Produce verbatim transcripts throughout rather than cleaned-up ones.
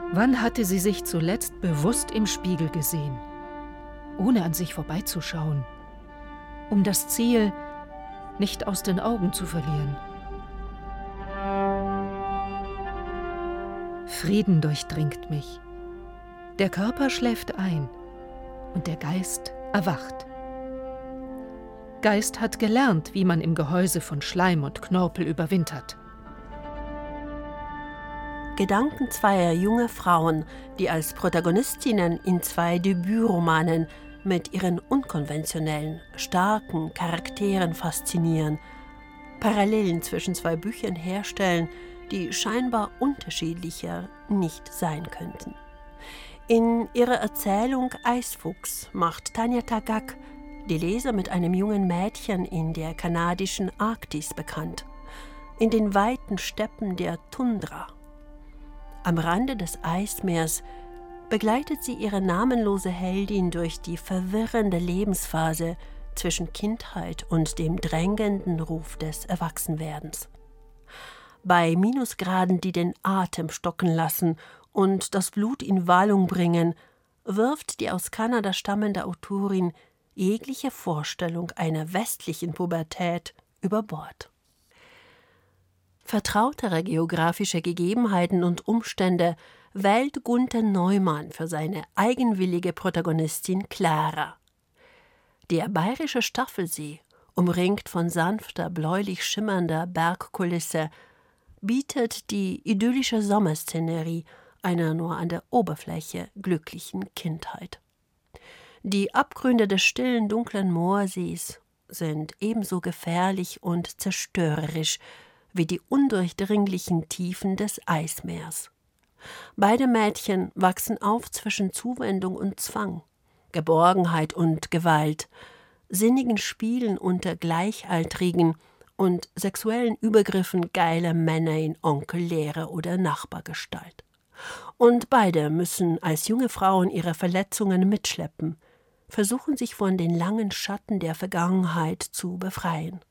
Wann hatte sie sich zuletzt bewusst im Spiegel gesehen, ohne an sich vorbeizuschauen, um das Ziel nicht aus den Augen zu verlieren? Frieden durchdringt mich. Der Körper schläft ein und der Geist erwacht. Geist hat gelernt, wie man im Gehäuse von Schleim und Knorpel überwintert. Gedanken zweier junger Frauen, die als Protagonistinnen in zwei Debütromanen mit ihren unkonventionellen, starken Charakteren faszinieren, Parallelen zwischen zwei Büchern herstellen, die scheinbar unterschiedlicher nicht sein könnten. In ihrer Erzählung Eisfuchs macht Tanya Tagaq die Leser mit einem jungen Mädchen in der kanadischen Arktis bekannt, in den weiten Steppen der Tundra. Am Rande des Eismeers begleitet sie ihre namenlose Heldin durch die verwirrende Lebensphase zwischen Kindheit und dem drängenden Ruf des Erwachsenwerdens. Bei Minusgraden, die den Atem stocken lassen und das Blut in Wallung bringen, wirft die aus Kanada stammende Autorin jegliche Vorstellung einer westlichen Pubertät über Bord. Vertrautere geografische Gegebenheiten und Umstände wählt Gunther Neumann für seine eigenwillige Protagonistin Clara. Der bayerische Staffelsee, umringt von sanfter, bläulich schimmernder Bergkulisse, bietet die idyllische Sommerszenerie einer nur an der Oberfläche glücklichen Kindheit. Die Abgründe des stillen, dunklen Moorsees sind ebenso gefährlich und zerstörerisch wie die undurchdringlichen Tiefen des Eismeers. Beide Mädchen wachsen auf zwischen Zuwendung und Zwang, Geborgenheit und Gewalt, sinnigen Spielen unter Gleichaltrigen und sexuellen Übergriffen geiler Männer in Onkel, Lehrer oder Nachbargestalt. Und beide müssen als junge Frauen ihre Verletzungen mitschleppen, versuchen sich von den langen Schatten der Vergangenheit zu befreien.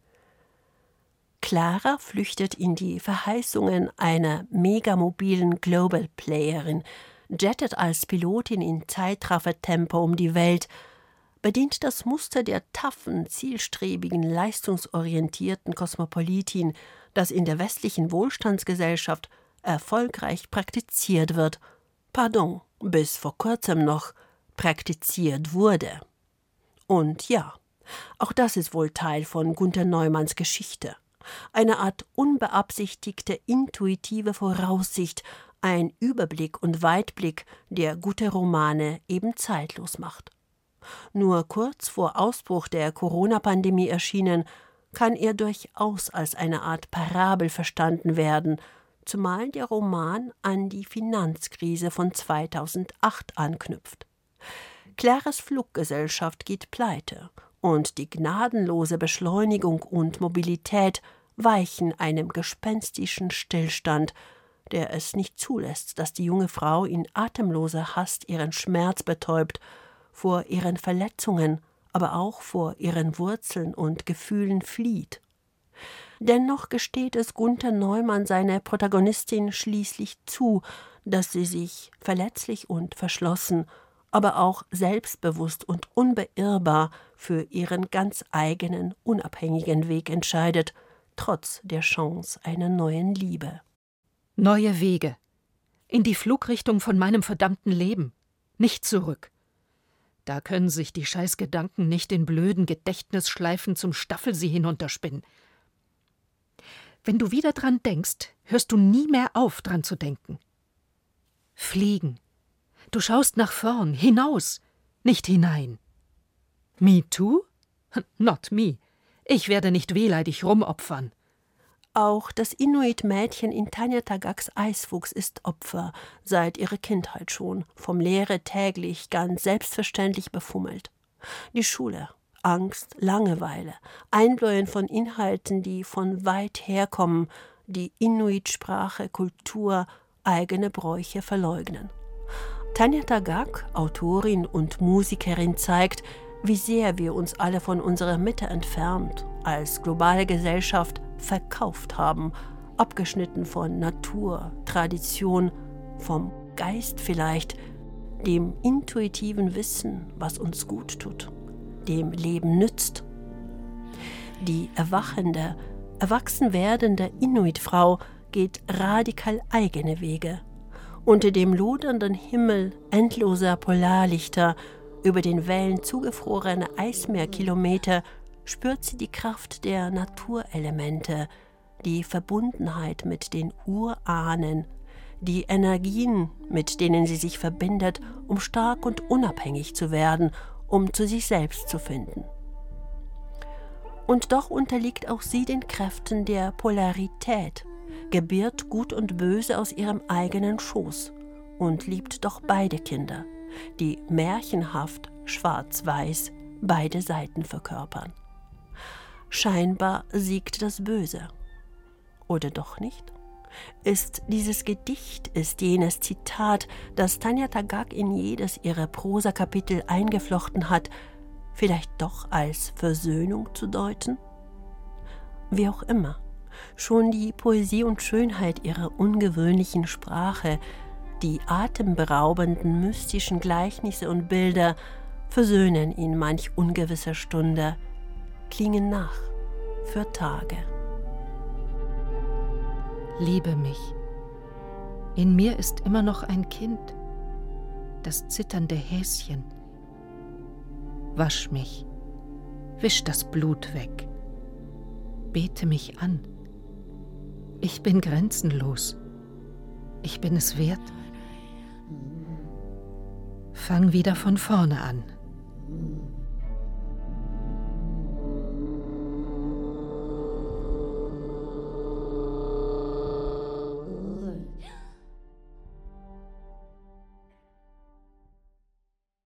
Clara flüchtet in die Verheißungen einer megamobilen Global Playerin, jettet als Pilotin in Zeitraffertempo um die Welt, bedient das Muster der taffen, zielstrebigen, leistungsorientierten Kosmopolitin, das in der westlichen Wohlstandsgesellschaft erfolgreich praktiziert wird, pardon, bis vor kurzem noch praktiziert wurde. Und ja, auch das ist wohl Teil von Gunther Neumanns Geschichte. Eine Art unbeabsichtigte, intuitive Voraussicht, ein Überblick und Weitblick, der gute Romane eben zeitlos macht. Nur kurz vor Ausbruch der Corona-Pandemie erschienen, kann er durchaus als eine Art Parabel verstanden werden, zumal der Roman an die Finanzkrise von zweitausendacht anknüpft. Claras Fluggesellschaft geht pleite und die gnadenlose Beschleunigung und Mobilität weichen einem gespenstischen Stillstand, der es nicht zulässt, dass die junge Frau in atemloser Hast ihren Schmerz betäubt, vor ihren Verletzungen, aber auch vor ihren Wurzeln und Gefühlen flieht. Dennoch gesteht es Gunther Neumann seiner Protagonistin schließlich zu, dass sie sich verletzlich und verschlossen, aber auch selbstbewusst und unbeirrbar für ihren ganz eigenen, unabhängigen Weg entscheidet, trotz der Chance einer neuen Liebe. Neue Wege. In die Flugrichtung von meinem verdammten Leben. Nicht zurück. Da können sich die Scheißgedanken nicht in blöden Gedächtnisschleifen zum Staffelsee hinunterspinnen. Wenn du wieder dran denkst, hörst du nie mehr auf, dran zu denken. Fliegen. Du schaust nach vorn, hinaus, nicht hinein. Me too? Not me. Ich werde nicht wehleidig rumopfern. Auch das Inuit-Mädchen in Tanya Tagaqs Eisfuchs ist Opfer, seit ihrer Kindheit schon, vom Lehrer täglich ganz selbstverständlich befummelt. Die Schule, Angst, Langeweile, Einbläuen von Inhalten, die von weit herkommen, die Inuit-Sprache, Kultur, eigene Bräuche verleugnen. Tanya Tagaq, Autorin und Musikerin, zeigt, wie sehr wir uns alle von unserer Mitte entfernt, als globale Gesellschaft verkauft haben, abgeschnitten von Natur, Tradition, vom Geist vielleicht, dem intuitiven Wissen, was uns gut tut, dem Leben nützt. Die erwachende, erwachsen werdende Inuitfrau geht radikal eigene Wege. Unter dem lodernden Himmel endloser Polarlichter, über den Wellen zugefrorene Eismeerkilometer spürt sie die Kraft der Naturelemente, die Verbundenheit mit den Urahnen, die Energien, mit denen sie sich verbindet, um stark und unabhängig zu werden, um zu sich selbst zu finden. Und doch unterliegt auch sie den Kräften der Polarität, gebiert Gut und Böse aus ihrem eigenen Schoß und liebt doch beide Kinder, die märchenhaft schwarz-weiß beide Seiten verkörpern. Scheinbar siegt das Böse. Oder doch nicht? Ist dieses Gedicht, ist jenes Zitat, das Tanja Tagaq in jedes ihrer Prosakapitel eingeflochten hat, vielleicht doch als Versöhnung zu deuten? Wie auch immer, schon die Poesie und Schönheit ihrer ungewöhnlichen Sprache, die atemberaubenden mystischen Gleichnisse und Bilder versöhnen in manch ungewisser Stunde, klingen nach für Tage. Liebe mich. In mir ist immer noch ein Kind, das zitternde Häschen. Wasch mich, wisch das Blut weg, bete mich an. Ich bin grenzenlos, ich bin es wert. Fang wieder von vorne an.